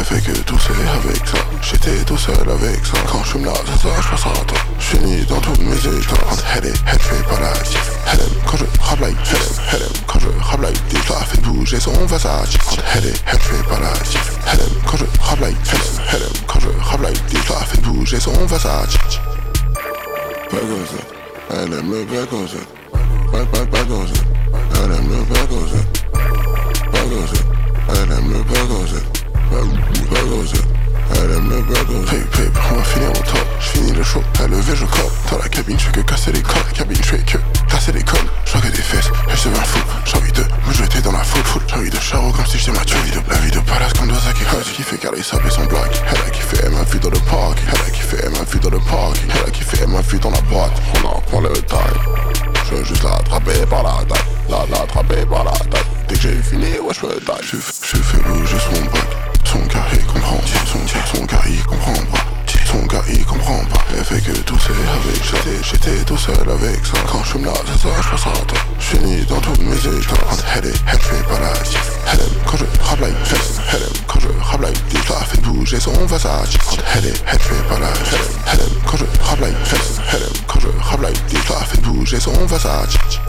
fait que tousser avec ça. J'étais tout seul avec ça. Quand je fume là, ça, je pense à toi. Je finis dans tous mes états. Quand elle est, elle fait pas la tif. Elle aime quand je rappe like, elle aime quand je rappe like. Des plats fait bouger son Versace. Quand elle est, elle fait pas la tif. Elle aime quand je rappe like, elle aime quand je rappe like. Des plats fait bouger son Versace. Pas comme ça, elle aime le pas comme ça. Pas comme ça, elle aime le pas comme ça. Pas comme ça, elle aime le pas comme ça. Pas comme ça, elle aime le pas comme ça. Hey, on va finir au top, j'finis le show, à lever je cope. Dans la cabine, j'fais que casser les codes. La cabine, j'fais que casser les codes. J'vois que des fesses, et je deviens fou. J'ai envie de me jeter dans la foule. J'ai envie de charo comme si j'étais Mathieu. La vie de palace comme Dosa qui hot. Qui fait car les sables sont black. Elle a kiffé, elle m'a vu dans le parc. Elle a kiffé, elle m'a vu dans le parc. Elle a kiffé, elle m'a vu dans la boîte. On en prend le time. Je veux juste l'attraper par la tête. L'attraper par la tête. Dès que j'ai fini, ouais je me taille. Je fais bouger son bac. Son gars il comprend pas. Son gars il comprend pas. Son gars il comprend pas. Elle fait que tousser avec ça. J'étais tout seul avec ça. Quand je fume là, ça, je pense à toi. Je finis dans tous mes états. Quand elle est, elle fait pas la tif. Elle aime quand je rappe like. Elle aime quand je rappe like. Des plats fait bouger son Versace. Quand elle est, elle fait pas la tif. Elle aime quand je rappe like. Elle aime quand je rappe like. Des plats fait bouger son Versace.